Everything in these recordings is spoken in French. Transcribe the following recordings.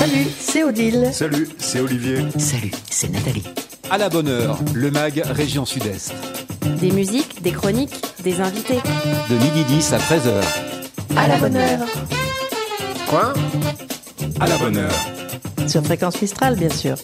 Salut, c'est Odile. Salut, c'est Olivier. Salut, c'est Nathalie. À la bonne heure, le MAG Région Sud-Est. Des musiques, des chroniques, des invités. De midi 10 à 13h. À la bonne heure. Quoi ? À la bonne heure. Sur Fréquence Mistral, bien sûr.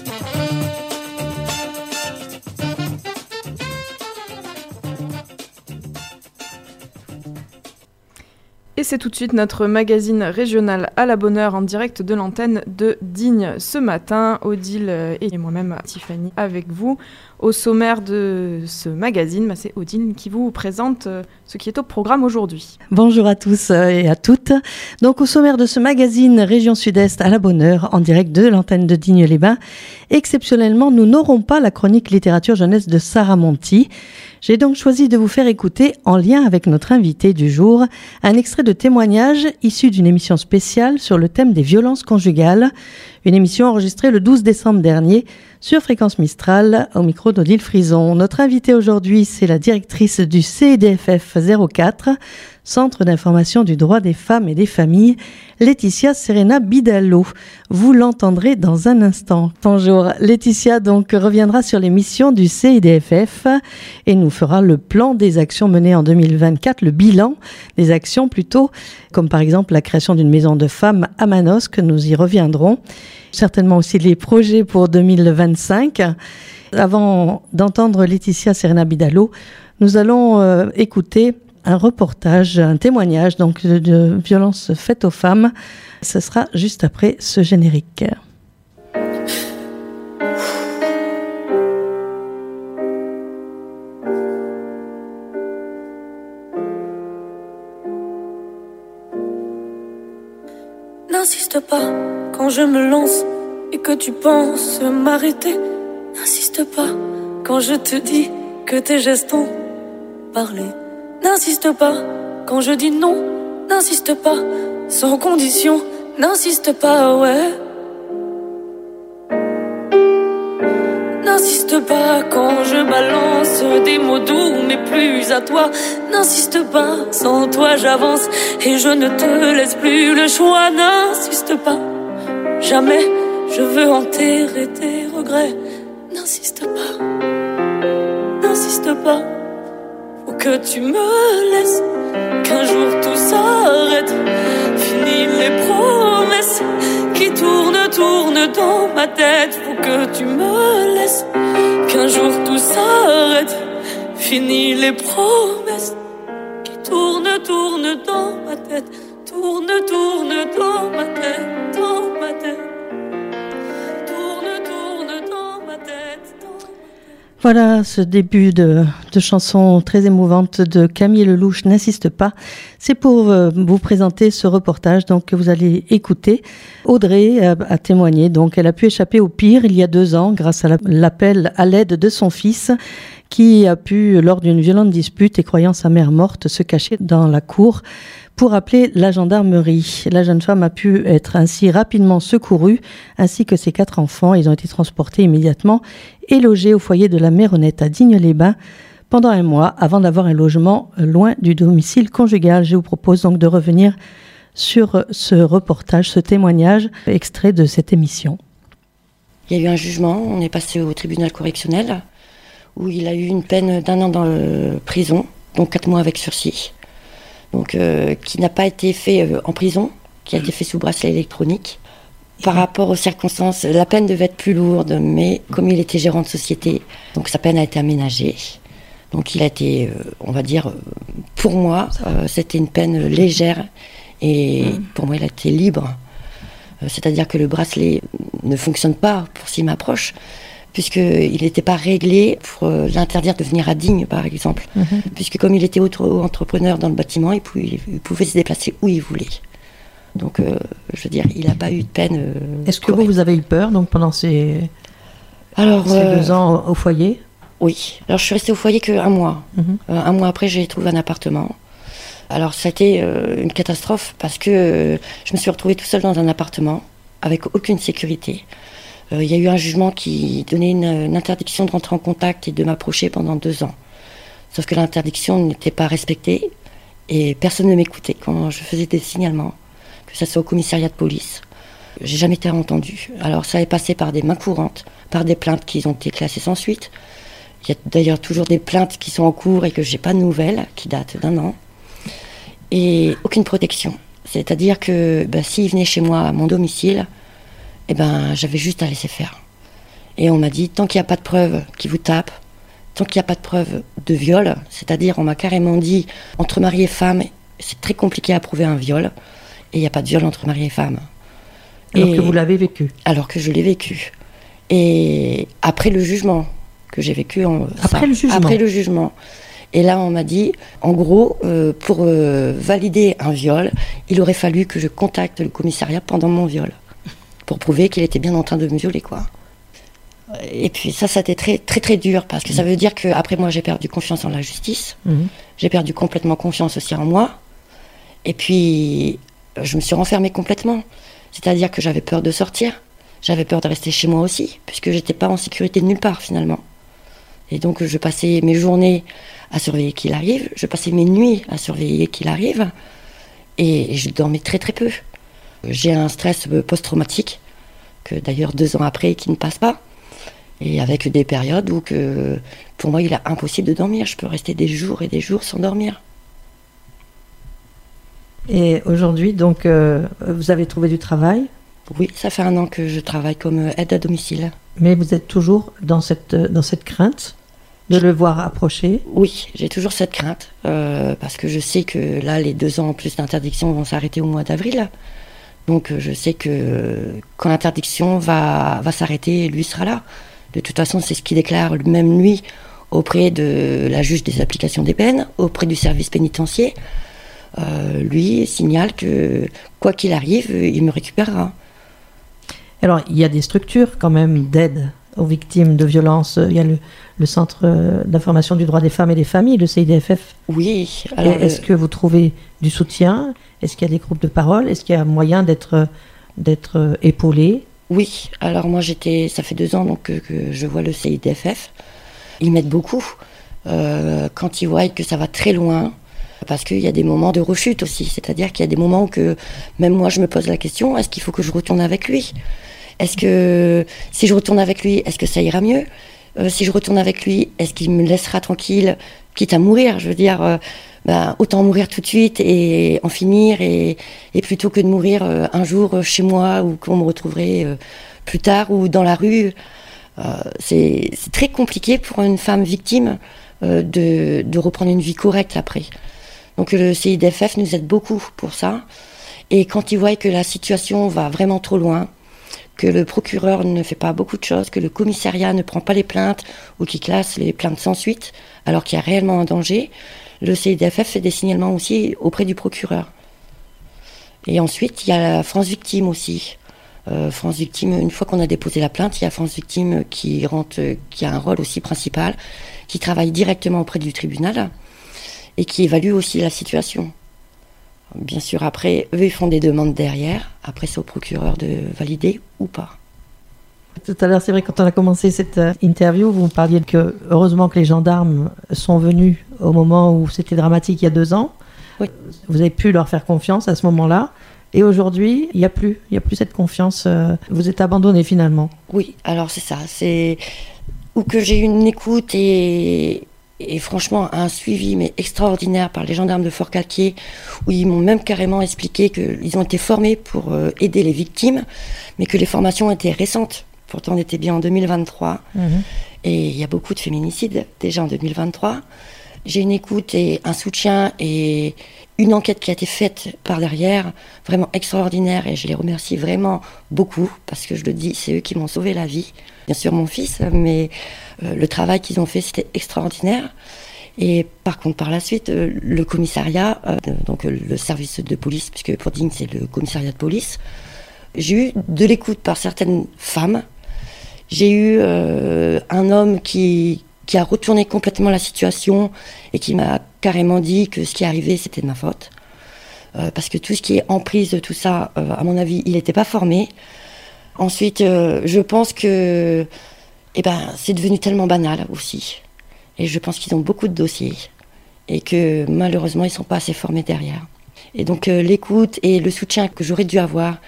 Et c'est tout de suite notre magazine régional à la bonne heure en direct de l'antenne de Digne ce matin. Odile et moi-même, Tiffany, avec vous. Au sommaire de ce magazine, c'est Odile qui vous présente ce qui est au programme aujourd'hui. Bonjour à tous et à toutes. Donc au sommaire de ce magazine Région Sud-Est à la bonne heure en direct de l'antenne de Digne-les-Bains, exceptionnellement, nous n'aurons pas la chronique littérature jeunesse de Sarah Monti. J'ai donc choisi de vous faire écouter, en lien avec notre invité du jour, un extrait de témoignage issu d'une émission spéciale sur le thème des violences conjugales. Une émission enregistrée le 12 décembre dernier sur Fréquence Mistral, au micro d'Odile Frison. Notre invitée aujourd'hui, c'est la directrice du CEDFF 04, Centre d'information du droit des femmes et des familles, Laetitia Serena Bidallo. Vous l'entendrez dans un instant. Bonjour. Laetitia donc reviendra sur les missions du CEDFF et nous fera le plan des actions menées en 2024, le bilan des actions plutôt, comme par exemple la création d'une maison de femmes à Manosque, nous y reviendrons. Certainement aussi les projets pour 2025. Avant d'entendre Laetitia Serena Bidallo, nous allons écouter un reportage, un témoignage donc de violences faites aux femmes. Ce sera juste après ce générique. N'insiste pas quand je me lance et que tu penses m'arrêter. N'insiste pas quand je te dis que tes gestes ont parlé. N'insiste pas quand je dis non. N'insiste pas sans condition. N'insiste pas, ouais. N'insiste pas quand je balance des mots doux mais plus à toi. N'insiste pas, sans toi j'avance et je ne te laisse plus le choix. N'insiste pas, jamais je veux enterrer tes regrets. N'insiste pas, n'insiste pas. Faut que tu me laisses, qu'un jour tout s'arrête. Fini les promesses qui tournent dans ma tête. Faut que tu me laisses, qu'un jour tout s'arrête. Fini les promesses qui tournent dans ma tête. Tourne dans ma tête, dans ma tête. Tourne dans ma tête. Voilà ce début de chanson très émouvante de Camille Lelouch, N'insiste pas. C'est pour vous présenter ce reportage donc, que vous allez écouter. Audrey a témoigné, donc elle a pu échapper au pire il y a 2 ans grâce à l'appel à l'aide de son fils qui a pu, lors d'une violente dispute et croyant sa mère morte, se cacher dans la cour pour appeler la gendarmerie. La jeune femme a pu être ainsi rapidement secourue, ainsi que ses 4 enfants. Ils ont été transportés immédiatement et logés au foyer de la Méronnette à Digne-les-Bains pendant 1 mois, avant d'avoir un logement loin du domicile conjugal. Je vous propose donc de revenir sur ce reportage, ce témoignage extrait de cette émission. Il y a eu un jugement, on est passé au tribunal correctionnel, où il a eu une peine d'1 an dans la prison, donc 4 mois avec sursis. Donc, qui n'a pas été fait en prison, qui a été fait sous bracelet électronique. Par rapport aux circonstances, la peine devait être plus lourde, mais comme il était gérant de société, donc sa peine a été aménagée. Donc il a été, on va dire, pour moi, c'était une peine légère, et pour moi il a été libre. C'est-à-dire que le bracelet ne fonctionne pas pour s'il m'approche, puisqu'il n'était pas réglé pour l'interdire de venir à Digne, par exemple. Puisque comme il était auto-entrepreneur dans le bâtiment, il pouvait se déplacer où il voulait. Donc, je veux dire, il n'a pas eu de peine. Est-ce que vous avez eu peur donc, pendant ces 2 ans au foyer ? Oui. Alors, je suis restée au foyer qu'1 mois. 1 mois après, j'ai trouvé un appartement. Alors, ça a été une catastrophe parce que je me suis retrouvée tout seule dans un appartement avec aucune sécurité. Il y a eu un jugement qui donnait une interdiction de rentrer en contact et de m'approcher pendant 2 ans. Sauf que l'interdiction n'était pas respectée et personne ne m'écoutait quand je faisais des signalements, que ce soit au commissariat de police J'ai jamais été entendue. Alors ça est passé par des mains courantes, par des plaintes qui ont été classées sans suite. Il y a d'ailleurs toujours des plaintes qui sont en cours et que j'ai pas de nouvelles, qui datent d'1 an. Et aucune protection. C'est-à-dire que s'il venait chez moi à mon domicile, j'avais juste à laisser faire. Et on m'a dit, tant qu'il n'y a pas de preuve qui vous tape, tant qu'il n'y a pas de preuve de viol, c'est-à-dire on m'a carrément dit, entre mari et femme, c'est très compliqué à prouver un viol, et il n'y a pas de viol entre mari et femme. Alors que vous l'avez vécu. Alors que je l'ai vécu. Et après le jugement que j'ai vécu... Après le jugement. Et là, on m'a dit, en gros, pour valider un viol, il aurait fallu que je contacte le commissariat pendant mon viol, pour prouver qu'il était bien en train de me violer, quoi. Et puis ça a été très, très, très dur, parce que ça veut dire qu'après moi, j'ai perdu confiance en la justice. J'ai perdu complètement confiance aussi en moi. Et puis, je me suis renfermée complètement. C'est-à-dire que j'avais peur de sortir. J'avais peur de rester chez moi aussi, puisque j'étais pas en sécurité de nulle part, finalement. Et donc, je passais mes journées à surveiller qu'il arrive. Je passais mes nuits à surveiller qu'il arrive. Et je dormais très, très peu. J'ai un stress post-traumatique, que d'ailleurs 2 ans après, qui ne passe pas. Et avec des périodes où pour moi, il est impossible de dormir. Je peux rester des jours et des jours sans dormir. Et aujourd'hui, donc, vous avez trouvé du travail ? Oui, ça fait 1 an que je travaille comme aide à domicile. Mais vous êtes toujours dans cette crainte de le voir approcher ? Oui, j'ai toujours cette crainte, parce que je sais que là, les 2 ans en plus d'interdiction vont s'arrêter au mois d'avril. Donc je sais que quand l'interdiction va s'arrêter, lui sera là. De toute façon, c'est ce qu'il déclare même lui auprès de la juge des applications des peines, auprès du service pénitentiaire. Lui signale que quoi qu'il arrive, il me récupérera. Alors, il y a des structures quand même d'aide aux victimes de violences. Il y a le Centre d'information du droit des femmes et des familles, le CIDFF. Oui. Alors, est-ce que vous trouvez du soutien ? Est-ce qu'il y a des groupes de parole ? Est-ce qu'il y a moyen d'être épaulé ? Oui. Alors moi, ça fait 2 ans donc, que je vois le CIDFF. Ils m'aident beaucoup. Quand ils voient que ça va très loin, parce qu'il y a des moments de rechute aussi. C'est-à-dire qu'il y a des moments où même moi, je me pose la question, est-ce qu'il faut que je retourne avec lui ? Est-ce que si je retourne avec lui, est-ce que ça ira mieux ? Si je retourne avec lui, est-ce qu'il me laissera tranquille, quitte à mourir ? Je veux dire, autant mourir tout de suite et en finir, et plutôt que de mourir un jour chez moi, ou qu'on me retrouverait plus tard, ou dans la rue. C'est très compliqué pour une femme victime de reprendre une vie correcte après. Donc le CIDFF nous aide beaucoup pour ça. Et quand ils voient que la situation va vraiment trop loin, que le procureur ne fait pas beaucoup de choses, que le commissariat ne prend pas les plaintes ou qui classe les plaintes sans suite, alors qu'il y a réellement un danger, le CIDFF fait des signalements aussi auprès du procureur. Et ensuite, il y a la France Victime aussi. France Victime, une fois qu'on a déposé la plainte, il y a France Victime qui a un rôle aussi principal, qui travaille directement auprès du tribunal et qui évalue aussi la situation. Bien sûr, après, eux, ils font des demandes derrière. Après, c'est au procureur de valider ou pas. Tout à l'heure, c'est vrai, quand on a commencé cette interview, vous me parliez que, heureusement que les gendarmes sont venus au moment où c'était dramatique, il y a 2 ans. Oui. Vous avez pu leur faire confiance à ce moment-là. Et aujourd'hui, il n'y a plus cette confiance. Vous êtes abandonné finalement. Oui, alors c'est ça. C'est où que j'ai eu une écoute et franchement un suivi mais extraordinaire par les gendarmes de Fort-Calquier, où ils m'ont même carrément expliqué qu'ils ont été formés pour aider les victimes, mais que les formations étaient récentes. Pourtant, on était bien en 2023. Et il y a beaucoup de féminicides déjà en 2023. J'ai une écoute et un soutien et une enquête qui a été faite par derrière, vraiment extraordinaire, et je les remercie vraiment beaucoup, parce que je le dis, c'est eux qui m'ont sauvé la vie. Bien sûr mon fils, mais le travail qu'ils ont fait, c'était extraordinaire. Et par contre, par la suite, le commissariat, donc le service de police, puisque pour Digne, c'est le commissariat de police, j'ai eu de l'écoute par certaines femmes. J'ai eu un homme qui a retourné complètement la situation et qui m'a carrément dit que ce qui est arrivé, c'était de ma faute. Parce que tout ce qui est emprise de tout ça, à mon avis, il n'était pas formé. Ensuite, je pense que c'est devenu tellement banal aussi. Et je pense qu'ils ont beaucoup de dossiers et que malheureusement, ils ne sont pas assez formés derrière. Et donc l'écoute et le soutien que j'aurais dû avoir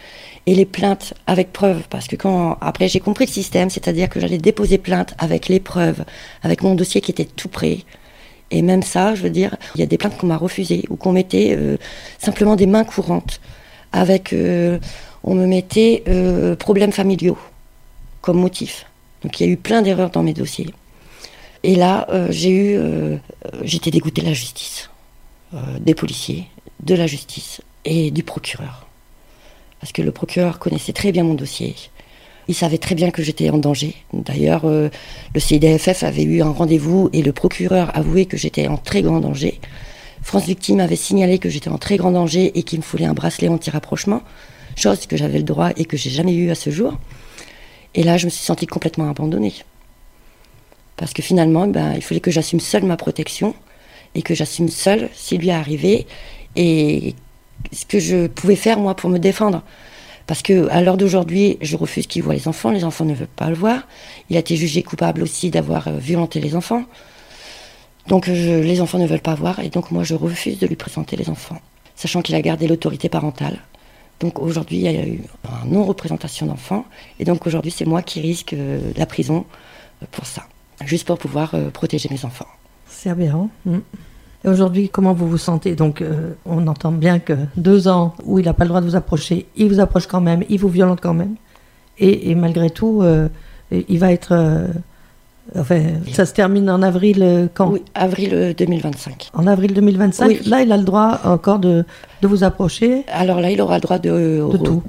et les plaintes avec preuve, parce que après j'ai compris le système, c'est-à-dire que j'allais déposer plainte avec les preuves, avec mon dossier qui était tout prêt. Et même ça, je veux dire, il y a des plaintes qu'on m'a refusées, ou qu'on mettait simplement des mains courantes, avec, on me mettait problèmes familiaux comme motif. Donc il y a eu plein d'erreurs dans mes dossiers. Et là, j'étais dégoûtée de la justice, des policiers, de la justice et du procureur. Parce que le procureur connaissait très bien mon dossier. Il savait très bien que j'étais en danger. D'ailleurs, le CIDFF avait eu un rendez-vous et le procureur avouait que j'étais en très grand danger. France Victime avait signalé que j'étais en très grand danger et qu'il me fallait un bracelet anti-rapprochement, chose que j'avais le droit et que j'ai jamais eu à ce jour. Et là, je me suis sentie complètement abandonnée. Parce que finalement, il fallait que j'assume seule ma protection et que j'assume seule s'il lui est arrivé et ce que je pouvais faire, moi, pour me défendre. Parce qu'à l'heure d'aujourd'hui, je refuse qu'il voie les enfants ne veulent pas le voir. Il a été jugé coupable aussi d'avoir violenté les enfants. Donc les enfants ne veulent pas voir et donc moi je refuse de lui présenter les enfants, sachant qu'il a gardé l'autorité parentale. Donc aujourd'hui il y a eu une non-représentation d'enfants et donc aujourd'hui c'est moi qui risque la prison pour ça, juste pour pouvoir protéger mes enfants. C'est aberrant. Et aujourd'hui, comment vous vous sentez ? Donc on entend bien que 2 ans où il n'a pas le droit de vous approcher, il vous approche quand même, il vous violente quand même et malgré tout il va être... ça se termine en avril quand ? Oui, avril 2025. En avril 2025, oui. Là, il a le droit encore de vous approcher. Alors là, il aura le droit de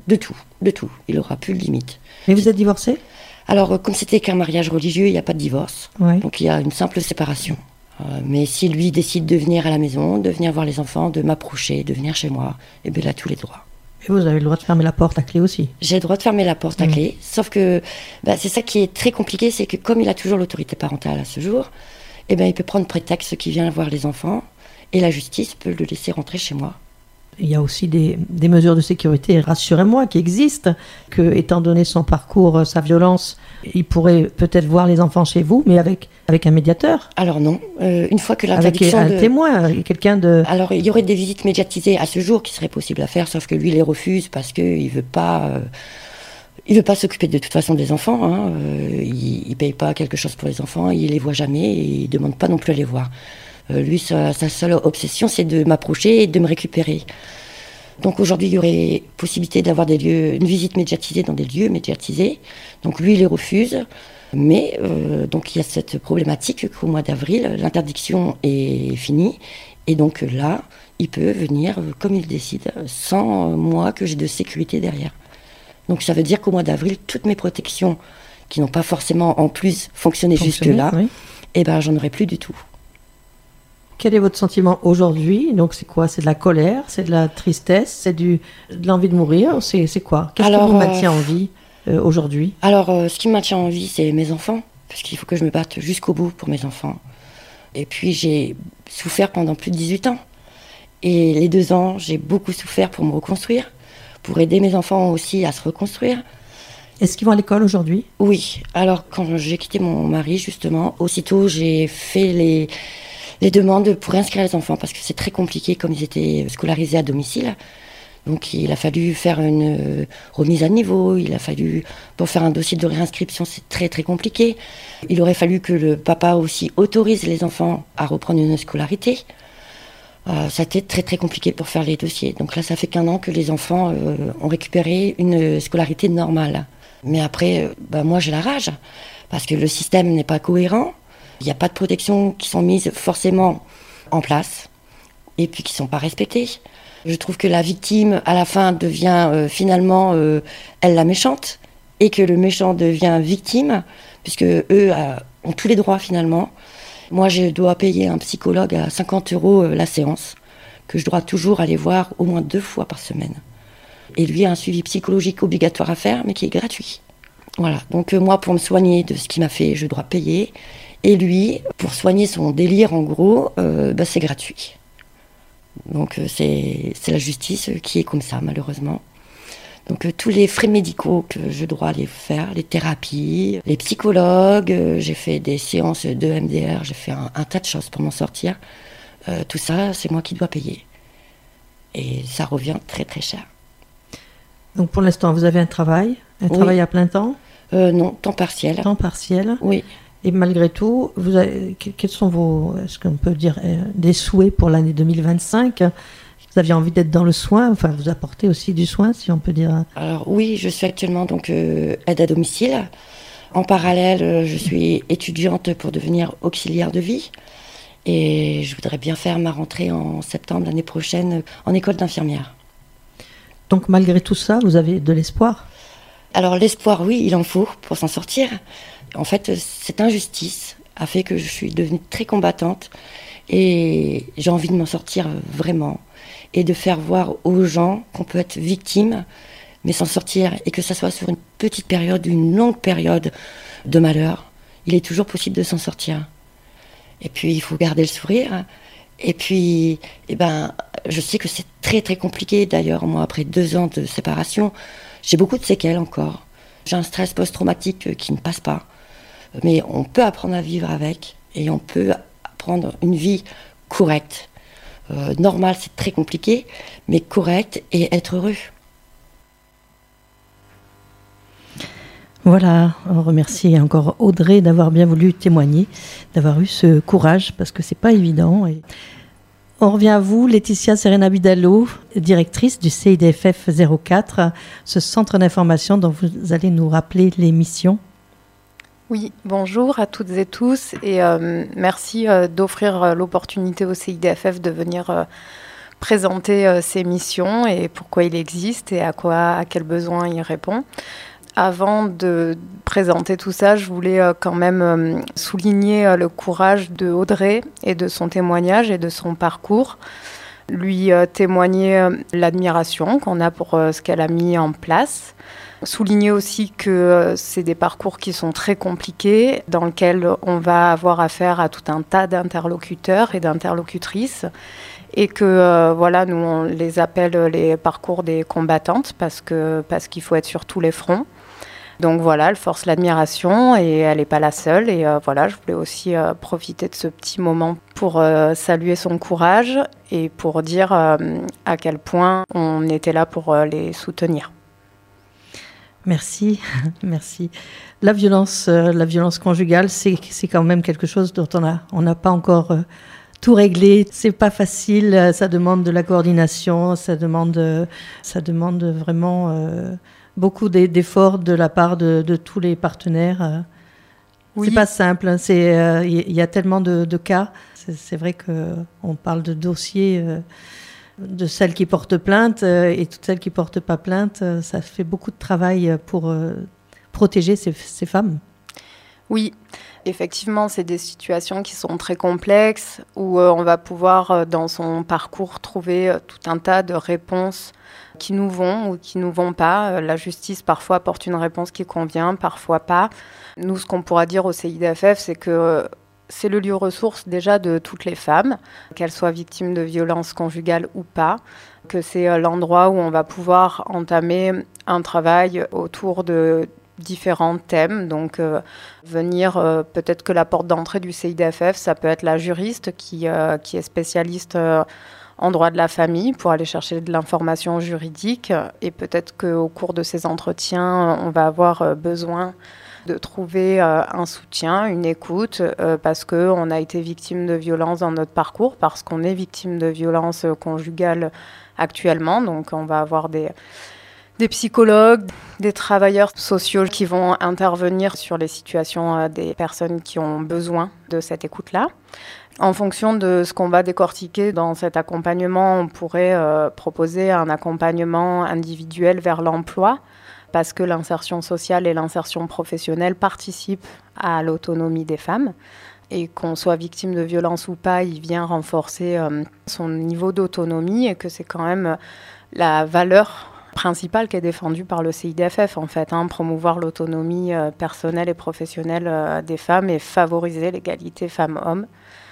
tout. Il n'aura plus de limite. Mais vous êtes divorcé ? Alors, comme c'était qu'un mariage religieux, il n'y a pas de divorce. Ouais. Donc, il y a une simple séparation. Mais si lui décide de venir à la maison, de venir voir les enfants, de m'approcher, de venir chez moi, eh bien, il a tous les droits. Et vous avez le droit de fermer la porte à clé aussi. J'ai le droit de fermer la porte à clé, sauf que c'est ça qui est très compliqué, c'est que comme il a toujours l'autorité parentale à ce jour, il peut prendre prétexte qu'il vient voir les enfants et la justice peut le laisser rentrer chez moi. Il y a aussi des mesures de sécurité, rassurez-moi, qui existent, que étant donné son parcours, sa violence, il pourrait peut-être voir les enfants chez vous, mais avec un médiateur. Alors non, une fois que l'interdiction avec un témoin, quelqu'un de... Alors il y aurait des visites médiatisées à ce jour qui seraient possibles à faire, sauf que lui il les refuse parce qu'il veut pas s'occuper de toute façon des enfants. Hein. Il paye pas quelque chose pour les enfants, il les voit jamais et il demande pas non plus à les voir. Lui, sa seule obsession, c'est de m'approcher et de me récupérer. Donc aujourd'hui, il y aurait possibilité d'avoir une visite médiatisée dans des lieux médiatisés. Donc lui, il les refuse. Mais donc il y a cette problématique qu'au mois d'avril, l'interdiction est finie. Et donc là, il peut venir comme il décide, sans moi que j'ai de sécurité derrière. Donc ça veut dire qu'au mois d'avril, toutes mes protections, qui n'ont pas forcément en plus fonctionné jusque-là, oui. J'en aurai plus du tout. Quel est votre sentiment aujourd'hui ? Donc c'est quoi ? C'est de la colère ? C'est de la tristesse ? C'est de l'envie de mourir ? C'est quoi ? Qu'est-ce qui vous maintient en vie aujourd'hui ? Alors ce qui me maintient en vie, c'est mes enfants, parce qu'il faut que je me batte jusqu'au bout pour mes enfants. Et puis j'ai souffert pendant plus de 18 ans. Et les 2 ans, j'ai beaucoup souffert pour me reconstruire, pour aider mes enfants aussi à se reconstruire. Est-ce qu'ils vont à l'école aujourd'hui ? Oui. Alors quand j'ai quitté mon mari, justement, aussitôt j'ai fait les demandes pour inscrire les enfants, parce que c'est très compliqué comme ils étaient scolarisés à domicile. Donc il a fallu faire une remise à niveau, pour faire un dossier de réinscription, c'est très très compliqué. Il aurait fallu que le papa aussi autorise les enfants à reprendre une scolarité. Ça a été très très compliqué pour faire les dossiers. Donc là, ça fait qu'1 an que les enfants ont récupéré une scolarité normale. Mais après, moi j'ai la rage, parce que le système n'est pas cohérent. Il n'y a pas de protections qui sont mises forcément en place et puis qui ne sont pas respectées. Je trouve que la victime, à la fin, devient finalement elle la méchante et que le méchant devient victime, puisque eux ont tous les droits finalement. Moi, je dois payer un psychologue à 50 € la séance, que je dois toujours aller voir au moins 2 fois par semaine. Et lui a un suivi psychologique obligatoire à faire, mais qui est gratuit. Voilà, donc moi, pour me soigner de ce qu'il m'a fait, je dois payer. Et lui, pour soigner son délire, en gros, c'est gratuit. Donc c'est la justice qui est comme ça, malheureusement. Donc tous les frais médicaux que je dois aller faire, les thérapies, les psychologues, j'ai fait des séances de MDR, j'ai fait un tas de choses pour m'en sortir. Tout ça, c'est moi qui dois payer. Et ça revient très très cher. Donc pour l'instant, vous avez un travail travail à plein temps? Non, temps partiel. Temps partiel. Oui. Et malgré tout, quels sont est-ce qu'on peut dire, des souhaits pour l'année 2025? Vous aviez envie d'être dans le soin, enfin vous apportez aussi du soin, si on peut dire. Alors oui, je suis actuellement donc aide à domicile. En parallèle, je suis étudiante pour devenir auxiliaire de vie. Et je voudrais bien faire ma rentrée en septembre l'année prochaine en école d'infirmière. Donc malgré tout ça, vous avez de l'espoir? Alors l'espoir, oui, il en faut pour s'en sortir. En fait, cette injustice a fait que je suis devenue très combattante et j'ai envie de m'en sortir vraiment et de faire voir aux gens qu'on peut être victime, mais s'en sortir et que ça soit sur une petite période, une longue période de malheur. Il est toujours possible de s'en sortir. Et puis, il faut garder le sourire. Et puis, je sais que c'est très, très compliqué. D'ailleurs, moi, après 2 ans de séparation, j'ai beaucoup de séquelles encore. J'ai un stress post-traumatique qui ne passe pas. Mais on peut apprendre à vivre avec. Et on peut apprendre une vie correcte. Normale, c'est très compliqué, mais correcte et être heureux. Voilà, on remercie encore Audrey d'avoir bien voulu témoigner, d'avoir eu ce courage, parce que c'est pas évident. Et on revient à vous, Laetitia Serena Bidallo, directrice du CIDFF 04, ce centre d'information dont vous allez nous rappeler les missions. Oui, bonjour à toutes et tous, et merci d'offrir l'opportunité au CIDFF de venir présenter ses missions et pourquoi il existe et à quels besoins il répond. Avant de présenter tout ça, je voulais quand même souligner le courage de Audrey et de son témoignage et de son parcours. Lui témoigner l'admiration qu'on a pour ce qu'elle a mis en place. Souligner aussi que c'est des parcours qui sont très compliqués, dans lesquels on va avoir affaire à tout un tas d'interlocuteurs et d'interlocutrices. Et que nous on les appelle les parcours des combattantes parce qu'il faut être sur tous les fronts. Donc voilà, elle force l'admiration et elle n'est pas la seule. Et je voulais aussi profiter de ce petit moment pour saluer son courage et pour dire à quel point on était là pour les soutenir. Merci, merci. La violence conjugale, c'est quand même quelque chose dont on n'a pas encore tout réglé. C'est pas facile, ça demande de la coordination, ça demande vraiment beaucoup d'efforts de la part de tous les partenaires. Oui. C'est pas simple, il y a tellement de cas. C'est vrai qu'on parle de dossiers de celles qui portent plainte et toutes celles qui portent pas plainte. Ça fait beaucoup de travail pour protéger ces femmes. Oui, effectivement, c'est des situations qui sont très complexes où on va pouvoir, dans son parcours, trouver tout un tas de réponses qui nous vont ou qui nous vont pas. La justice, parfois, apporte une réponse qui convient, parfois pas. Nous, ce qu'on pourra dire au CIDFF, c'est que c'est le lieu ressource déjà de toutes les femmes, qu'elles soient victimes de violences conjugales ou pas, que c'est l'endroit où on va pouvoir entamer un travail autour de différents thèmes. Donc, venir, peut-être que la porte d'entrée du CIDFF, ça peut être la juriste qui est spécialiste en droit de la famille pour aller chercher de l'information juridique. Et peut-être qu'au cours de ces entretiens, on va avoir besoin de trouver un soutien, une écoute, parce qu'on a été victime de violences dans notre parcours, parce qu'on est victime de violences conjugales actuellement. Donc, on va avoir des psychologues, des travailleurs sociaux qui vont intervenir sur les situations des personnes qui ont besoin de cette écoute-là. En fonction de ce qu'on va décortiquer dans cet accompagnement, on pourrait proposer un accompagnement individuel vers l'emploi, parce que l'insertion sociale et l'insertion professionnelle participent à l'autonomie des femmes. Et qu'on soit victime de violence ou pas, il vient renforcer son niveau d'autonomie et que c'est quand même la valeur principale qui est défendue par le CIDFF, en fait, promouvoir l'autonomie personnelle et professionnelle des femmes et favoriser l'égalité femmes-hommes.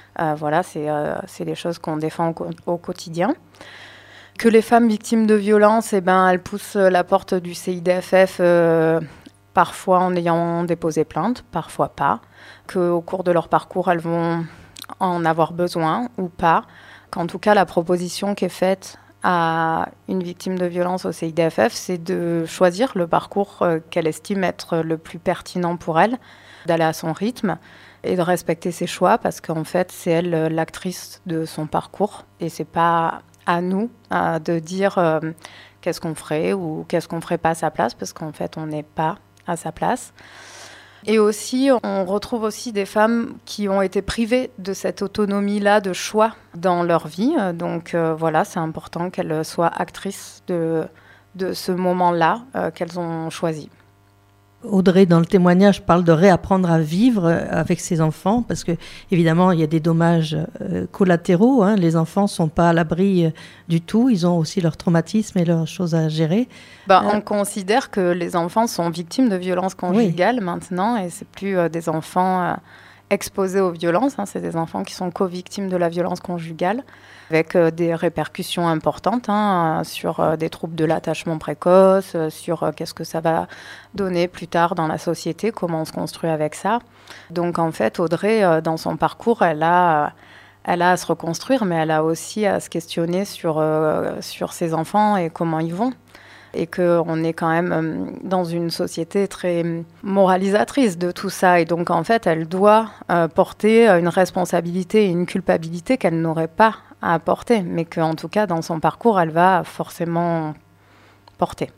C'est les choses qu'on défend au quotidien. Que les femmes victimes de violences, elles poussent la porte du CIDFF, parfois en ayant déposé plainte, parfois pas. Qu'au cours de leur parcours, elles vont en avoir besoin ou pas. Qu'en tout cas, la proposition qui est faite à une victime de violence au CIDFF, c'est de choisir le parcours qu'elle estime être le plus pertinent pour elle, d'aller à son rythme et de respecter ses choix parce qu'en fait, c'est elle l'actrice de son parcours et c'est pas à nous de dire qu'est-ce qu'on ferait ou qu'est-ce qu'on ferait pas à sa place parce qu'en fait, on n'est pas à sa place. Et aussi, on retrouve aussi des femmes qui ont été privées de cette autonomie-là de choix dans leur vie. Donc voilà, c'est important qu'elles soient actrices de ce moment-là qu'elles ont choisi. Audrey, dans le témoignage, parle de réapprendre à vivre avec ses enfants parce que, évidemment, il y a des dommages collatéraux. Hein. Les enfants ne sont pas à l'abri du tout. Ils ont aussi leur traumatisme et leurs choses à gérer. On considère que les enfants sont victimes de violences conjugales maintenant et ce n'est plus des enfants exposés aux violences. Hein. C'est des enfants qui sont co-victimes de la violence conjugale avec des répercussions importantes sur des troubles de l'attachement précoce, sur qu'est-ce que ça va donner plus tard dans la société, comment on se construit avec ça. Donc en fait, Audrey, dans son parcours, elle a à se reconstruire, mais elle a aussi à se questionner sur ses enfants et comment ils vont. Et qu'on est quand même dans une société très moralisatrice de tout ça. Et donc, en fait, elle doit porter une responsabilité et une culpabilité qu'elle n'aurait pas à porter, mais qu'en tout cas, dans son parcours, elle va forcément porter.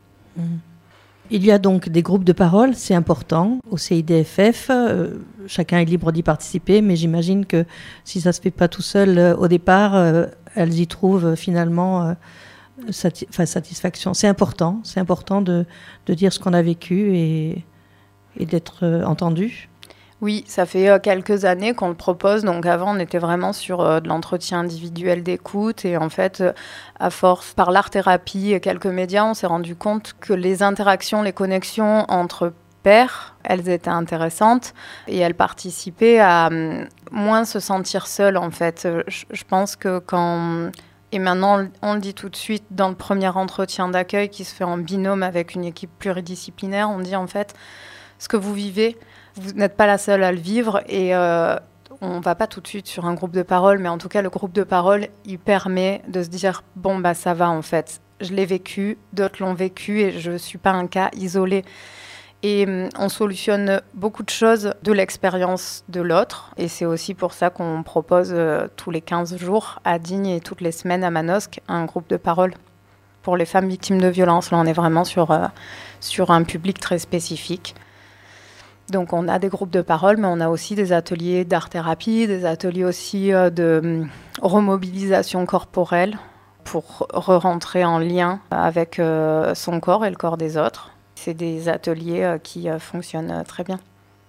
Il y a donc des groupes de parole, c'est important, au CIDFF. Chacun est libre d'y participer, mais j'imagine que si ça ne se fait pas tout seul au départ, elles y trouvent finalement... satisfaction. C'est important de dire ce qu'on a vécu et d'être entendu. Oui, ça fait quelques années qu'on le propose. Donc avant, on était vraiment sur de l'entretien individuel d'écoute. Et en fait, à force, par l'art-thérapie et quelques médias, on s'est rendu compte que les interactions, les connexions entre pairs, elles étaient intéressantes et elles participaient à moins se sentir seules, en fait. Je pense que quand... Et maintenant, on le dit tout de suite, dans le premier entretien d'accueil qui se fait en binôme avec une équipe pluridisciplinaire, on dit en fait, ce que vous vivez, vous n'êtes pas la seule à le vivre et on ne va pas tout de suite sur un groupe de parole, mais en tout cas, le groupe de parole, il permet de se dire, bon, bah ça va en fait, je l'ai vécu, d'autres l'ont vécu et je ne suis pas un cas isolé. Et on solutionne beaucoup de choses de l'expérience de l'autre. Et c'est aussi pour ça qu'on propose tous les 15 jours à Digne et toutes les semaines à Manosque un groupe de parole pour les femmes victimes de violences. Là, on est vraiment sur un public très spécifique. Donc, on a des groupes de parole, mais on a aussi des ateliers d'art-thérapie, des ateliers aussi de remobilisation corporelle pour re-rentrer en lien avec son corps et le corps des autres. C'est des ateliers qui fonctionnent très bien.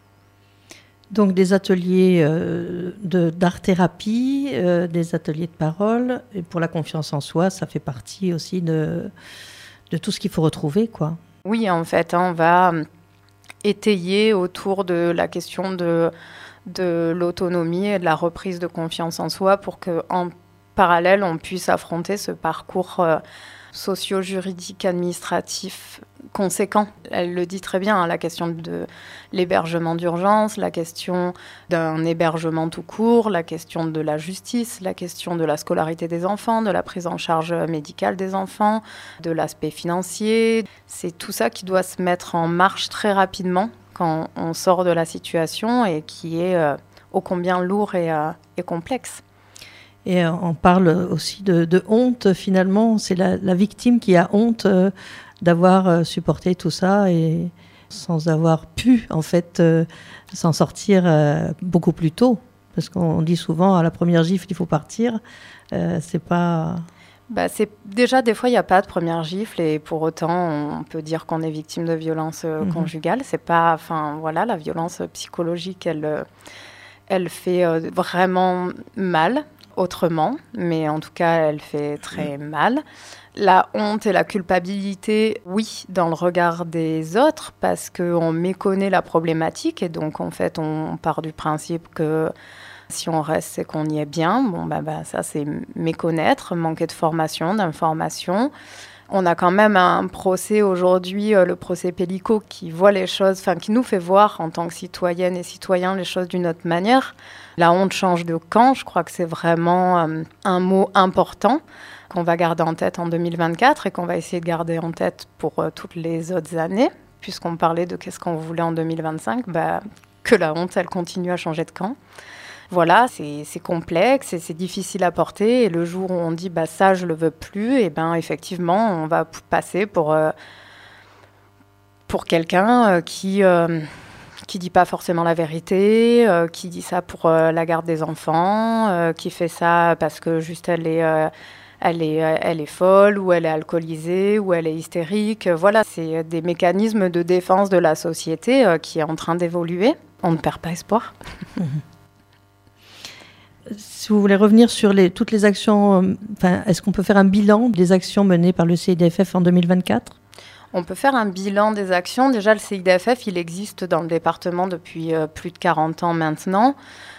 Donc des ateliers d'art-thérapie, des ateliers de parole. Et pour la confiance en soi, ça fait partie aussi de tout ce qu'il faut retrouver, quoi. Oui, en fait, on va étayer autour de la question de l'autonomie et de la reprise de confiance en soi pour qu'en parallèle, on puisse affronter ce parcours socio-juridique, administratif conséquent. Elle le dit très bien, la question de l'hébergement d'urgence, la question d'un hébergement tout court, la question de la justice, la question de la scolarité des enfants, de la prise en charge médicale des enfants, de l'aspect financier. C'est tout ça qui doit se mettre en marche très rapidement quand on sort de la situation et qui est ô combien lourd et complexe. Et on parle aussi de honte, finalement. C'est la victime qui a honte d'avoir supporté tout ça et sans avoir pu, en fait, s'en sortir beaucoup plus tôt. Parce qu'on dit souvent, à la première gifle, il faut partir. C'est pas... c'est déjà, des fois, il n'y a pas de première gifle et pour autant, on peut dire qu'on est victime de violence conjugale. C'est pas... Enfin, voilà, la violence psychologique, elle fait vraiment mal. Autrement, mais en tout cas, elle fait très mal. La honte et la culpabilité, oui, dans le regard des autres, parce qu'on méconnaît la problématique et donc, en fait, on part du principe que si on reste, c'est qu'on y est bien. Bon, ça, c'est méconnaître, manquer de formation, d'information. On a quand même un procès aujourd'hui, le procès Pellico, qui voit les choses, qui nous fait voir en tant que citoyennes et citoyens les choses d'une autre manière. La honte change de camp, je crois que c'est vraiment un mot important qu'on va garder en tête en 2024 et qu'on va essayer de garder en tête pour toutes les autres années, puisqu'on parlait de qu'est-ce qu'on voulait en 2025, que la honte, elle continue à changer de camp. Voilà, c'est complexe et c'est difficile à porter. Et le jour où on dit ça, je le veux plus, et effectivement, on va passer pour quelqu'un qui dit pas forcément la vérité, qui dit ça pour la garde des enfants, qui fait ça parce que juste elle est folle, ou elle est alcoolisée, ou elle est hystérique. Voilà, c'est des mécanismes de défense de la société qui est en train d'évoluer. On ne perd pas espoir. Si vous voulez revenir sur toutes les actions, est-ce qu'on peut faire un bilan des actions menées par le CIDFF en 2024 ? On peut faire un bilan des actions. Déjà, le CIDFF, il existe dans le département depuis plus de 40 ans maintenant.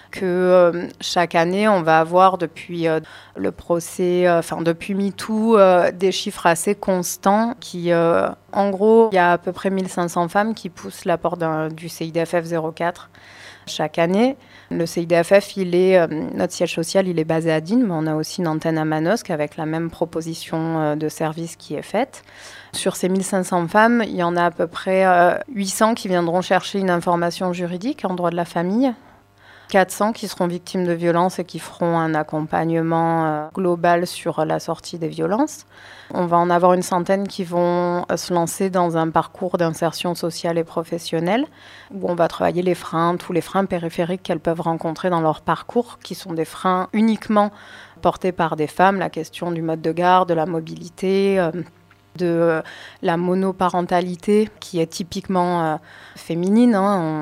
Chaque année, on va avoir depuis le procès, depuis MeToo, des chiffres assez constants qui, en gros, il y a à peu près 1500 femmes qui poussent la porte du CIDFF 04 chaque année. Le CIDFF, notre siège social, il est basé à Digne, mais on a aussi une antenne à Manosque avec la même proposition de service qui est faite. Sur ces 1500 femmes, il y en a à peu près 800 qui viendront chercher une information juridique en droit de la famille, 400 qui seront victimes de violences et qui feront un accompagnement global sur la sortie des violences. On va en avoir une centaine qui vont se lancer dans un parcours d'insertion sociale et professionnelle où on va travailler les freins, tous les freins périphériques qu'elles peuvent rencontrer dans leur parcours, qui sont des freins uniquement portés par des femmes, la question du mode de garde, de la mobilité, de la monoparentalité qui est typiquement féminine.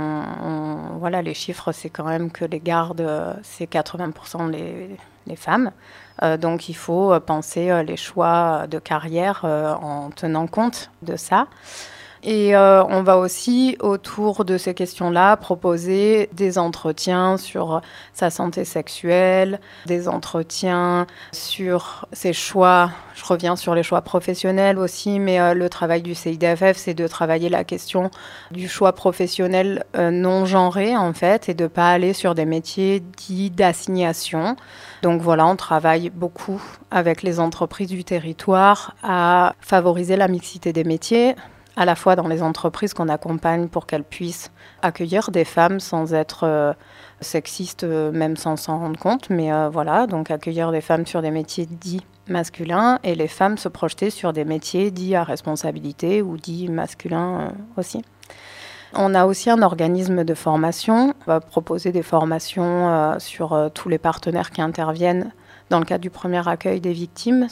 Voilà, les chiffres, c'est quand même que les gardes, c'est 80% les femmes. Donc il faut penser les choix de carrière en tenant compte de ça. Et on va aussi, autour de ces questions-là, proposer des entretiens sur sa santé sexuelle, des entretiens sur ses choix. Je reviens sur les choix professionnels aussi, mais le travail du CIDFF, c'est de travailler la question du choix professionnel non genré, en fait, et de ne pas aller sur des métiers dits d'assignation. Donc voilà, on travaille beaucoup avec les entreprises du territoire à favoriser la mixité des métiers, à la fois dans les entreprises qu'on accompagne pour qu'elles puissent accueillir des femmes sans être sexistes, même sans s'en rendre compte. Mais voilà, donc accueillir des femmes sur des métiers dits masculins et les femmes se projeter sur des métiers dits à responsabilité ou dits masculins aussi. On a aussi un organisme de formation. On va proposer des formations sur tous les partenaires qui interviennent dans le cadre du premier accueil des victimes.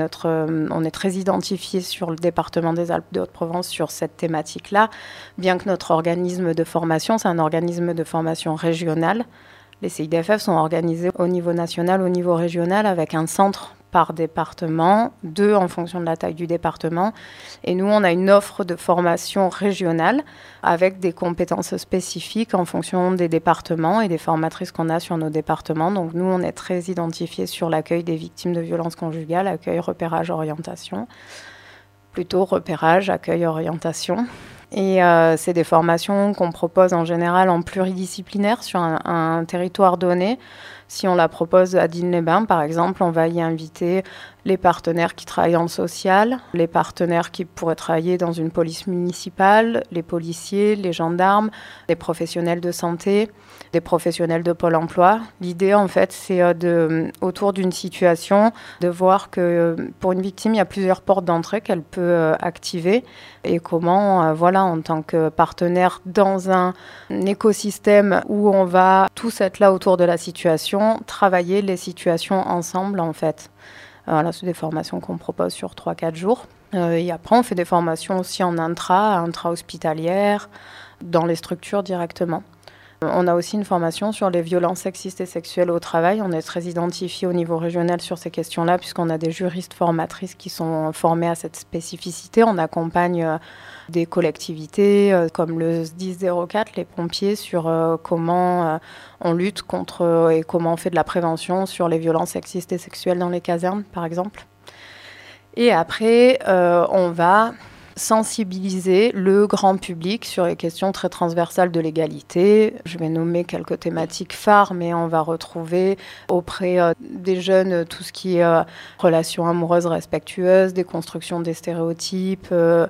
On est très identifié sur le département des Alpes de Haute-Provence sur cette thématique-là, bien que notre organisme de formation, c'est un organisme de formation régional. Les CIDFF sont organisés au niveau national, au niveau régional, avec un centre par département, 2 en fonction de la taille du département. Et nous, on a une offre de formation régionale avec des compétences spécifiques en fonction des départements et des formatrices qu'on a sur nos départements. Donc nous, on est très identifiés sur l'accueil des victimes de violences conjugales, accueil, repérage, orientation. Plutôt repérage, accueil, orientation. Et c'est des formations qu'on propose en général en pluridisciplinaire sur un territoire donné. Si on la propose à Digne-les-Bains, par exemple, on va y inviter les partenaires qui travaillent dans le social, les partenaires qui pourraient travailler dans une police municipale, les policiers, les gendarmes, les professionnels de santé, des professionnels de Pôle emploi. L'idée, en fait, c'est autour d'une situation, de voir que pour une victime, il y a plusieurs portes d'entrée qu'elle peut activer et comment, en tant que partenaire dans un écosystème où on va tous être là autour de la situation, travailler les situations ensemble, en fait. Voilà, c'est des formations qu'on propose sur 3-4 jours. Et après, on fait des formations aussi en intra-hospitalière, dans les structures directement. On a aussi une formation sur les violences sexistes et sexuelles au travail. On est très identifié au niveau régional sur ces questions-là, puisqu'on a des juristes formatrices qui sont formées à cette spécificité. On accompagne des collectivités comme le SDIS 04, les pompiers, sur comment on lutte contre et comment on fait de la prévention sur les violences sexistes et sexuelles dans les casernes, par exemple. Et après, on va sensibiliser le grand public sur les questions très transversales de l'égalité. Je vais nommer quelques thématiques phares, mais on va retrouver auprès des jeunes tout ce qui est relations amoureuses respectueuses, déconstruction des stéréotypes,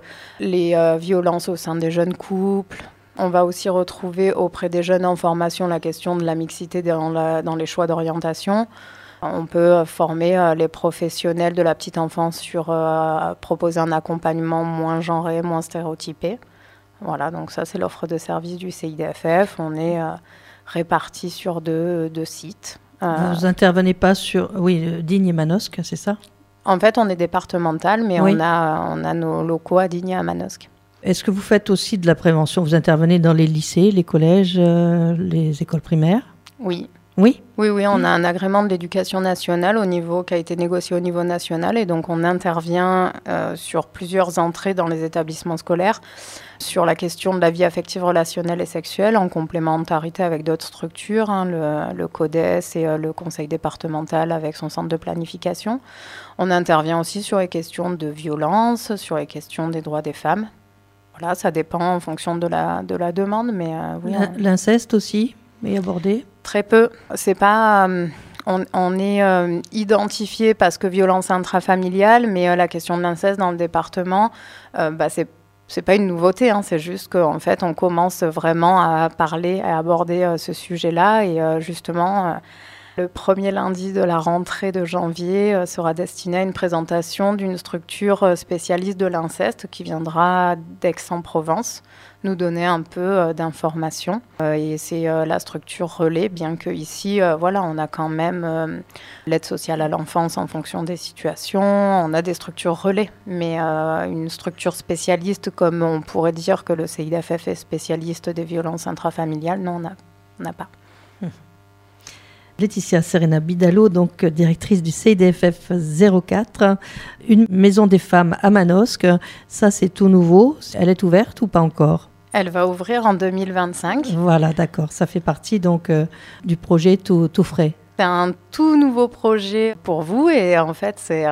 les violences au sein des jeunes couples. On va aussi retrouver auprès des jeunes en formation la question de la mixité dans les choix d'orientation. On peut former les professionnels de la petite enfance sur proposer un accompagnement moins genré, moins stéréotypé. Voilà, donc ça c'est l'offre de service du CIDFF. On est répartis sur deux sites. Vous intervenez pas sur Digne et Manosque, c'est ça? En fait, on est départemental, mais on a nos locaux à Digne et à Manosque. Est-ce que vous faites aussi de la prévention? Vous intervenez dans les lycées, les collèges, les écoles primaires? Oui. Oui, on a un agrément de l'éducation nationale qui a été négocié au niveau national et donc on intervient sur plusieurs entrées dans les établissements scolaires sur la question de la vie affective, relationnelle et sexuelle en complémentarité avec d'autres structures, le CODES et le conseil départemental avec son centre de planification. On intervient aussi sur les questions de violence, sur les questions des droits des femmes. Voilà, ça dépend en fonction de la demande, mais oui. L'inceste aussi est abordé? Très peu. C'est pas. On est identifié parce que violence intrafamiliale, mais la question de l'inceste dans le département, c'est pas une nouveauté. C'est juste qu'en fait, on commence vraiment à parler, à aborder ce sujet-là. Et justement, le premier lundi de la rentrée de janvier sera destiné à une présentation d'une structure spécialiste de l'inceste qui viendra d'Aix-en-Provence nous donner un peu d'informations. Et c'est la structure relais, bien qu'ici, on a quand même l'aide sociale à l'enfance en fonction des situations. On a des structures relais, mais une structure spécialiste, comme on pourrait dire que le CIDFF est spécialiste des violences intrafamiliales, non, on n'a pas. Laetitia Serena Bidalot, donc directrice du CIDFF 04, une maison des femmes à Manosque. Ça, c'est tout nouveau. Elle est ouverte ou pas encore? Elle va ouvrir en 2025. Voilà, d'accord. Ça fait partie donc du projet tout frais. C'est un tout nouveau projet pour vous et en fait, c'est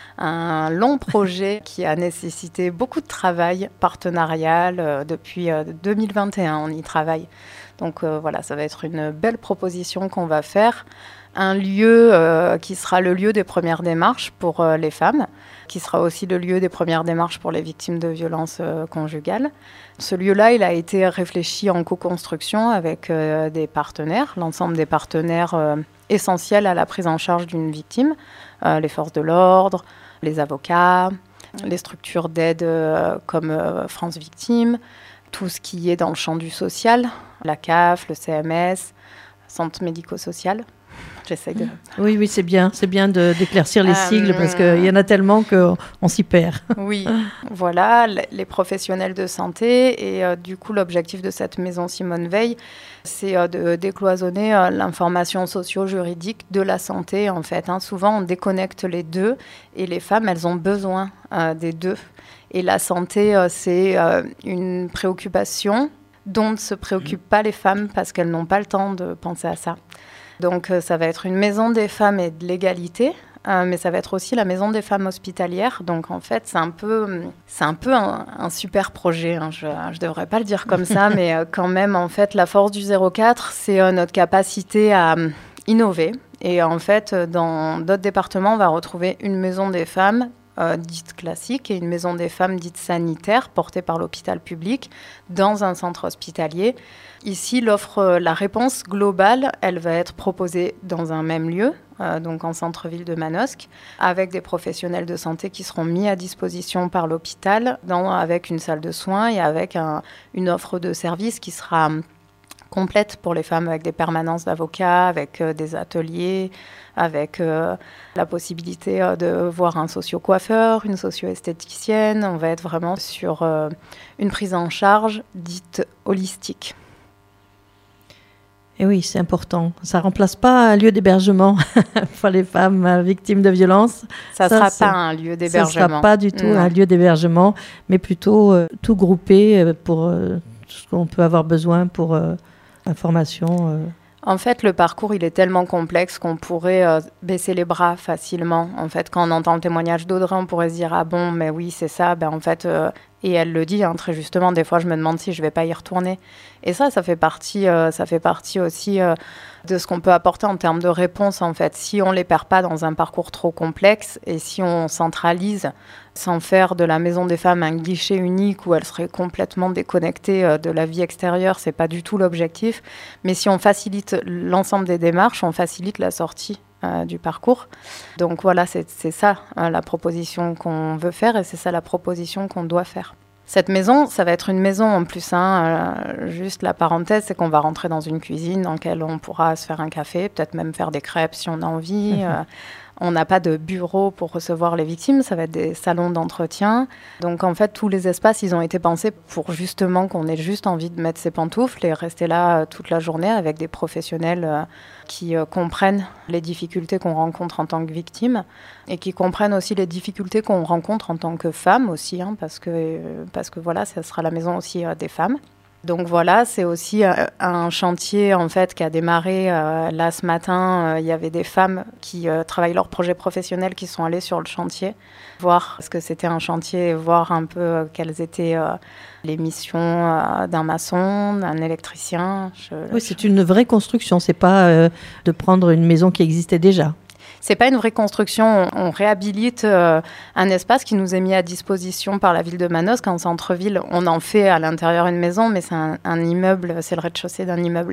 un long projet qui a nécessité beaucoup de travail partenarial. Depuis 2021, on y travaille. Donc ça va être une belle proposition qu'on va faire. Un lieu qui sera le lieu des premières démarches pour les femmes, qui sera aussi le lieu des premières démarches pour les victimes de violences conjugales. Ce lieu-là, il a été réfléchi en co-construction avec des partenaires, l'ensemble des partenaires essentiels à la prise en charge d'une victime, les forces de l'ordre, les avocats, les structures d'aide comme France Victime, tout ce qui est dans le champ du social, la CAF, le CMS, centre médico-social. J'essaie de... Oui, c'est bien d'éclaircir les sigles parce qu'il y en a tellement qu'on s'y perd. Oui, voilà, les professionnels de santé et du coup l'objectif de cette maison Simone Veil, c'est de décloisonner l'information socio-juridique de la santé en fait. Souvent on déconnecte les deux et les femmes elles ont besoin des deux. Et la santé c'est une préoccupation dont ne se préoccupent pas les femmes parce qu'elles n'ont pas le temps de penser à ça. Donc ça va être une maison des femmes et de l'égalité, mais ça va être aussi la maison des femmes hospitalières. Donc en fait, c'est un peu un super projet. Je ne devrais pas le dire comme ça, mais quand même, en fait, la force du 04, c'est notre capacité à innover. Et en fait, dans d'autres départements, on va retrouver une maison des femmes dite classique et une maison des femmes dite sanitaire portée par l'hôpital public dans un centre hospitalier. Ici, la réponse globale, elle va être proposée dans un même lieu, donc en centre-ville de Manosque, avec des professionnels de santé qui seront mis à disposition par l'hôpital, avec une salle de soins et avec une offre de services qui sera complète pour les femmes avec des permanences d'avocats, avec des ateliers, avec la possibilité de voir un socio-coiffeur, une socio-esthéticienne. On va être vraiment sur une prise en charge dite holistique. Et oui, c'est important. Ça ne remplace pas un lieu d'hébergement pour les femmes victimes de violences. Ça ne sera pas un lieu d'hébergement. Ça ne sera pas du tout un lieu d'hébergement, mais plutôt tout groupé pour tout ce qu'on peut avoir besoin pour information. En fait, le parcours, il est tellement complexe qu'on pourrait baisser les bras facilement. En fait, quand on entend le témoignage d'Audrey, on pourrait se dire « Ah bon, mais oui, c'est ça. » En fait, et elle le dit très justement, des fois, je me demande si je ne vais pas y retourner. Et ça fait partie aussi de ce qu'on peut apporter en termes de réponse, en fait. Si on ne les perd pas dans un parcours trop complexe et si on centralise sans faire de la Maison des Femmes un guichet unique où elle serait complètement déconnectée de la vie extérieure, ce n'est pas du tout l'objectif. Mais si on facilite l'ensemble des démarches, on facilite la sortie du parcours. Donc voilà, c'est ça la proposition qu'on veut faire et c'est ça la proposition qu'on doit faire. Cette maison, ça va être une maison en plus. Juste la parenthèse, c'est qu'on va rentrer dans une cuisine dans laquelle on pourra se faire un café, peut-être même faire des crêpes si on a envie. On n'a pas de bureau pour recevoir les victimes, ça va être des salons d'entretien. Donc en fait, tous les espaces, ils ont été pensés pour justement qu'on ait juste envie de mettre ses pantoufles et rester là toute la journée avec des professionnels qui comprennent les difficultés qu'on rencontre en tant que victime et qui comprennent aussi les difficultés qu'on rencontre en tant que femme aussi, parce que voilà, ça sera la maison aussi des femmes. Donc voilà, c'est aussi un chantier en fait qui a démarré là ce matin. Il y avait des femmes qui travaillent leur projet professionnel qui sont allées sur le chantier, voir ce que c'était un chantier, voir un peu quelles étaient les missions d'un maçon, d'un électricien. Oui, c'est une vraie construction, c'est pas de prendre une maison qui existait déjà. C'est pas une vraie construction, on réhabilite un espace qui nous est mis à disposition par la ville de Manosque en centre-ville. On en fait à l'intérieur une maison, mais c'est un immeuble, c'est le rez-de-chaussée d'un immeuble.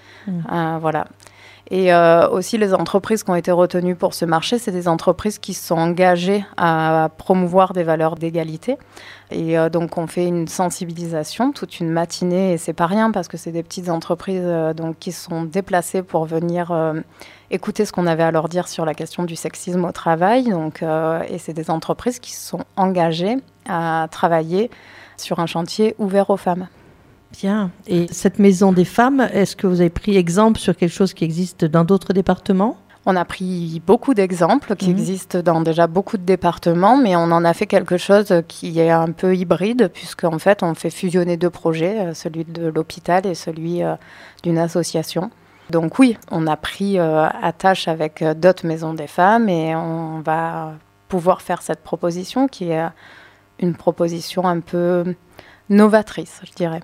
Voilà. Et aussi les entreprises qui ont été retenues pour ce marché, c'est des entreprises qui se sont engagées à promouvoir des valeurs d'égalité. Et donc on fait une sensibilisation toute une matinée, et c'est pas rien parce que c'est des petites entreprises donc, qui se sont déplacées pour venir écouter ce qu'on avait à leur dire sur la question du sexisme au travail. Donc, et c'est des entreprises qui se sont engagées à travailler sur un chantier ouvert aux femmes. Bien. Et cette maison des femmes, est-ce que vous avez pris exemple sur quelque chose qui existe dans d'autres départements ? On a pris beaucoup d'exemples qui existent dans déjà beaucoup de départements, mais on en a fait quelque chose qui est un peu hybride, puisqu'en fait, on fait fusionner deux projets, celui de l'hôpital et celui d'une association. Donc oui, on a pris attache avec d'autres maisons des femmes et on va pouvoir faire cette proposition qui est une proposition un peu novatrice, je dirais.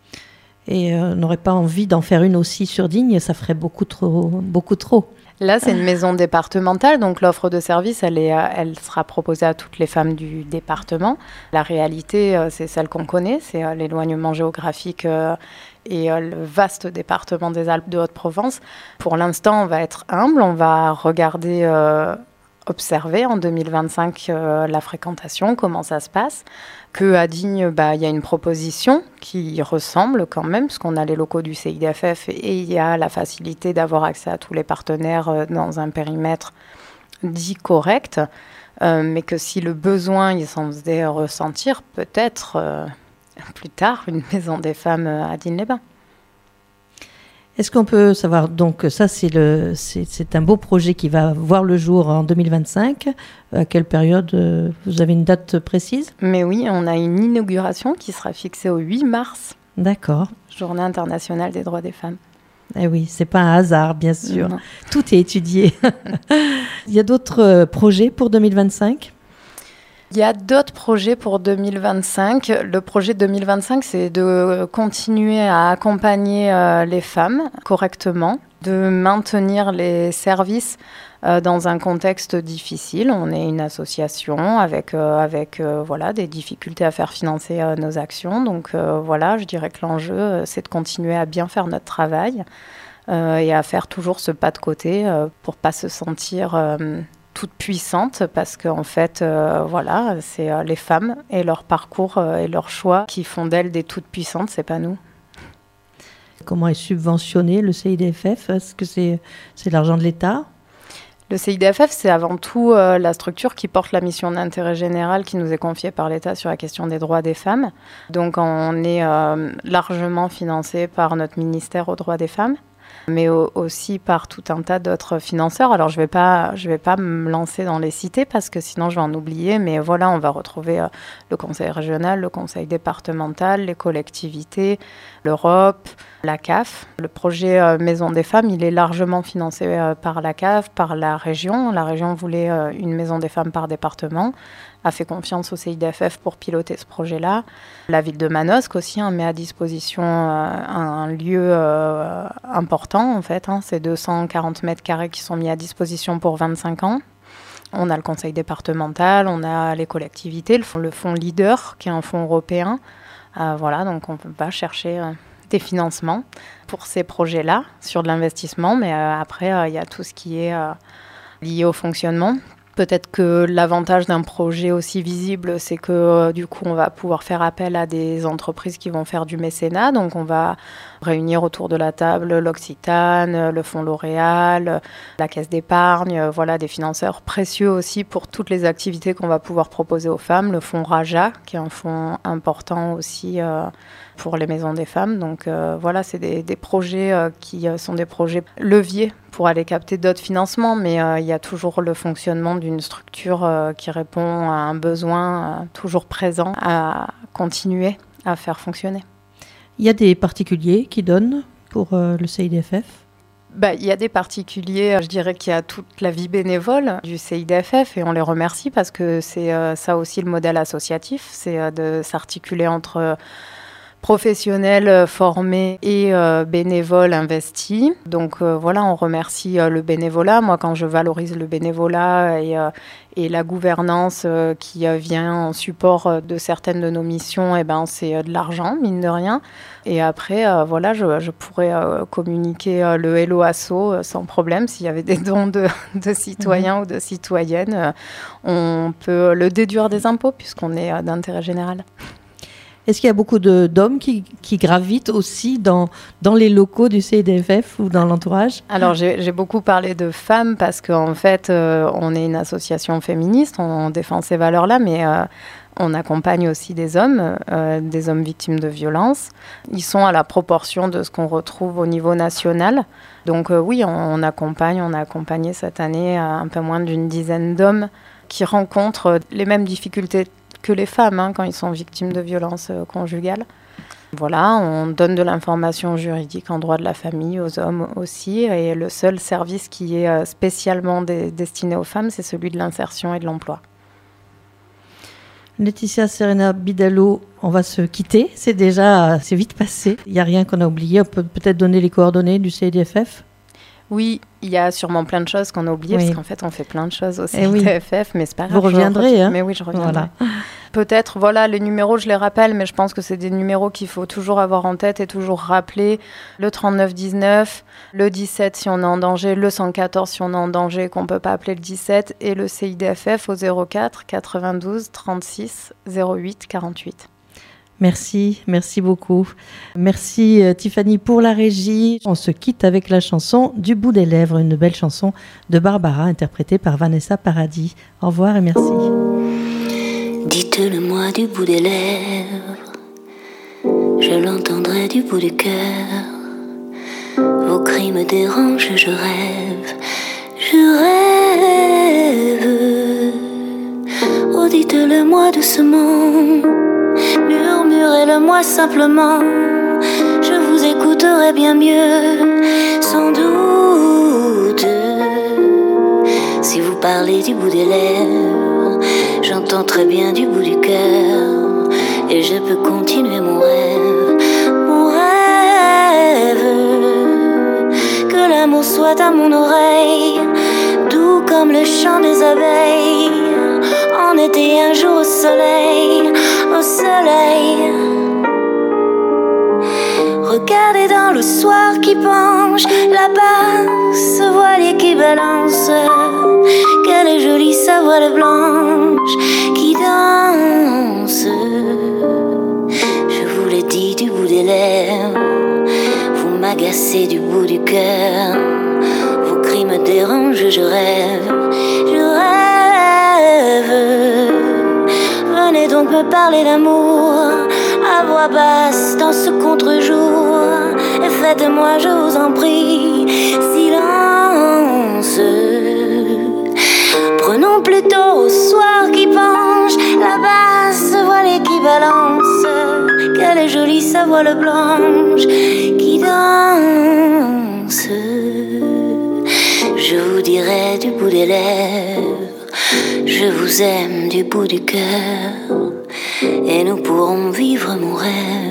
Et on n'aurait pas envie d'en faire une aussi sur Digne, ça ferait beaucoup trop. Là, c'est une maison départementale, donc l'offre de service, elle sera proposée à toutes les femmes du département. La réalité, c'est celle qu'on connaît, c'est l'éloignement géographique et le vaste département des Alpes de Haute-Provence. Pour l'instant, on va être humble, on va regarder, observer en 2025 la fréquentation, comment ça se passe. Qu'à Digne, il y a une proposition qui ressemble quand même, parce qu'on a les locaux du CIDFF et il y a la facilité d'avoir accès à tous les partenaires dans un périmètre dit correct, mais que si le besoin il s'en faisait ressentir, peut-être plus tard, une maison des femmes à Digne-les-Bains. Est-ce qu'on peut savoir, donc ça c'est un beau projet qui va voir le jour en 2025. À quelle période vous avez une date précise ? Mais oui, on a une inauguration qui sera fixée au 8 mars. D'accord. Journée internationale des droits des femmes. Eh oui, c'est pas un hasard, bien sûr. Non. Tout est étudié. Il y a d'autres projets pour 2025 ? Il y a d'autres projets pour 2025. Le projet 2025, c'est de continuer à accompagner les femmes correctement, de maintenir les services dans un contexte difficile. On est une association avec des difficultés à faire financer nos actions. Donc je dirais que l'enjeu, c'est de continuer à bien faire notre travail et à faire toujours ce pas de côté pour pas se sentir toute puissante, parce qu'en fait, c'est les femmes et leur parcours et leurs choix qui font d'elles des toutes puissantes, c'est pas nous. Comment est subventionné le CIDFF ? Est-ce que c'est l'argent de l'État ? Le CIDFF, c'est avant tout la structure qui porte la mission d'intérêt général qui nous est confiée par l'État sur la question des droits des femmes. Donc on est largement financé par notre ministère aux droits des femmes. mais aussi par tout un tas d'autres financeurs. Alors, je vais pas me lancer dans les cités parce que sinon, je vais en oublier. Mais voilà, on va retrouver le conseil régional, le conseil départemental, les collectivités, l'Europe, la CAF. Le projet Maison des femmes, il est largement financé par la CAF, par la région. La région voulait une maison des femmes par département, a fait confiance au CIDFF pour piloter ce projet-là. La ville de Manosque aussi met à disposition un lieu important, en fait. C'est 240 mètres carrés qui sont mis à disposition pour 25 ans. On a le conseil départemental, on a les collectivités, le fonds Leader, qui est un fonds européen. Voilà, donc on va chercher des financements pour ces projets-là, sur de l'investissement. Mais après, il y a tout ce qui est lié au fonctionnement. Peut-être que l'avantage d'un projet aussi visible, c'est que du coup, on va pouvoir faire appel à des entreprises qui vont faire du mécénat. Donc, on va réunir autour de la table l'Occitane, le Fonds L'Oréal, la Caisse d'épargne, voilà, des financeurs précieux aussi pour toutes les activités qu'on va pouvoir proposer aux femmes. Le Fonds Raja, qui est un fonds important aussi pour les maisons des femmes. Donc, voilà, c'est des projets qui sont des projets leviers pour aller capter d'autres financements, mais il y a toujours le fonctionnement d'une structure qui répond à un besoin toujours présent à continuer à faire fonctionner. Il y a des particuliers qui donnent pour le CIDFF ? Il y a des particuliers, je dirais qu'il y a toute la vie bénévole du CIDFF et on les remercie parce que c'est ça aussi le modèle associatif, c'est de s'articuler entre professionnels formés et bénévoles investis. Donc voilà, on remercie le bénévolat. Moi, quand je valorise le bénévolat et la gouvernance qui vient en support de certaines de nos missions, c'est de l'argent, mine de rien. Et après, voilà, je pourrais communiquer le Hello Asso sans problème. S'il y avait des dons de citoyens ou de citoyennes, on peut le déduire des impôts puisqu'on est d'intérêt général. Est-ce qu'il y a beaucoup d'hommes qui gravitent aussi dans les locaux du CIDFF ou dans l'entourage ? Alors, j'ai beaucoup parlé de femmes parce qu'en fait, on est une association féministe, on défend ces valeurs-là, mais on accompagne aussi des hommes victimes de violences. Ils sont à la proportion de ce qu'on retrouve au niveau national. Donc oui, on a accompagné cette année un peu moins d'une dizaine d'hommes qui rencontrent les mêmes difficultés que les femmes quand ils sont victimes de violences conjugales. Voilà, on donne de l'information juridique en droit de la famille aux hommes aussi. Et le seul service qui est spécialement destiné aux femmes, c'est celui de l'insertion et de l'emploi. Laetitia Serena Bidallo, on va se quitter. C'est vite passé. Il n'y a rien qu'on a oublié. On peut peut-être donner les coordonnées du CIDFF ? Oui, il y a sûrement plein de choses qu'on a oubliées, parce qu'en fait, on fait plein de choses au CIDFF, mais c'est pas grave. Vous reviendrez, Mais oui, je reviendrai. Voilà. Peut-être, les numéros, je les rappelle, mais je pense que c'est des numéros qu'il faut toujours avoir en tête et toujours rappeler. Le 3919, le 17 si on est en danger, le 114 si on est en danger, qu'on ne peut pas appeler le 17, et le CIDFF au 04 92 36 08 48. Merci beaucoup. Merci Tiffany pour la régie. On se quitte avec la chanson Du bout des lèvres, une belle chanson de Barbara interprétée par Vanessa Paradis. Au revoir et merci. Dites-le-moi du bout des lèvres, je l'entendrai du bout du cœur. Vos cris me dérangent, je rêve. Oh, dites-le-moi doucement, murmurez-le-moi simplement. Je vous écouterai bien mieux, sans doute. Si vous parlez du bout des lèvres, j'entends très bien du bout du cœur, et je peux continuer mon rêve. Que l'amour soit à mon oreille, doux comme le chant des abeilles. En été un jour au soleil. Regardez dans le soir qui penche, là-bas, ce voilier qui balance. Quelle est jolie sa voile blanche qui danse. Je vous l'ai dit du bout des lèvres, vous m'agacez du bout du cœur. Vos cris me dérangent, je rêve. Venez donc me parler d'amour à voix basse dans ce contre-jour et arrête-moi, je vous en prie. Silence. Prenons plutôt au soir qui penche la basse voilée qui balance. Qu'elle est jolie sa voile blanche qui danse. Je vous dirai du bout des lèvres, je vous aime du bout du cœur, et nous pourrons vivre mon rêve